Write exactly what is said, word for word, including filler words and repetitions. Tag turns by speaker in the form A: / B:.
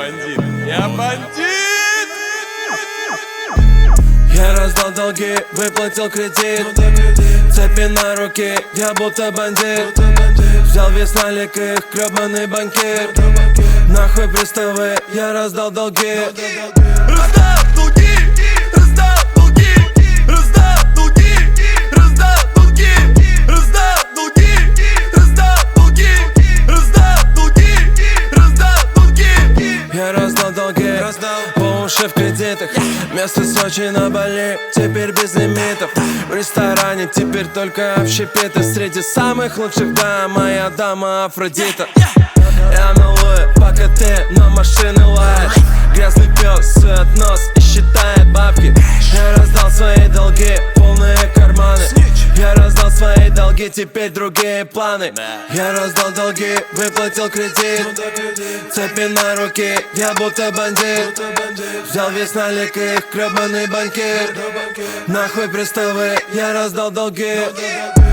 A: бандит, я бандит.
B: Я раздал долги, выплатил кредит. Цепи на руке, я будто бандит. Взял весь налик их, гребаный банкир. Нахуй приставы, я раздал долги.
A: Раздал долги, раздал долги, раздал долги, раздал долги, раздал долги, раздал долги, раздал долги, раздал долги.
B: Я раздал долги, по уши в кредитах. Место Сочи на Бали, теперь без лимитов. В ресторане теперь только общепиты. Среди самых лучших, да, моя дама Афродита. Я малую, пока ты на машины лаешь. Грязный пес сует нос и считает бабки. Я раздал свои долги, полные карманы. Я раздал свои долги, теперь другие планы. Я раздал долги, выплатил кредит. Цепи на руке, я будто бандит. Взял весь налик их, гребаный банкир. Нахуй приставы, я раздал долги.